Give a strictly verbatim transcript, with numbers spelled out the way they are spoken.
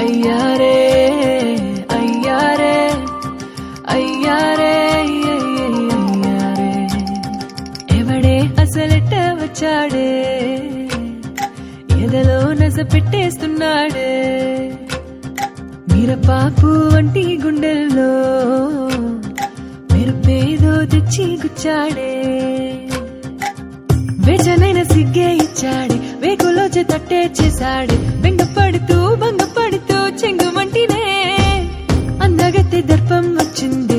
అయ్యారే అయ్యారే అయ్యారే అయ్యారే ఎవడే అసలెట్ట వచ్చాడే ఎదలో నస పెట్టేస్తున్నాడే మిరపాకు వంటి గుండెల్లో మెరుపేదో తెచ్చి గుచ్చాడే వేచనైన సిగ్గే ఇచ్చాడే వేకులోచే తట్టే చేశాడే బెంగపడుతూ భంగపడుతూ చెంగుమంటినే అందగత్తె దర్పం వచ్చింది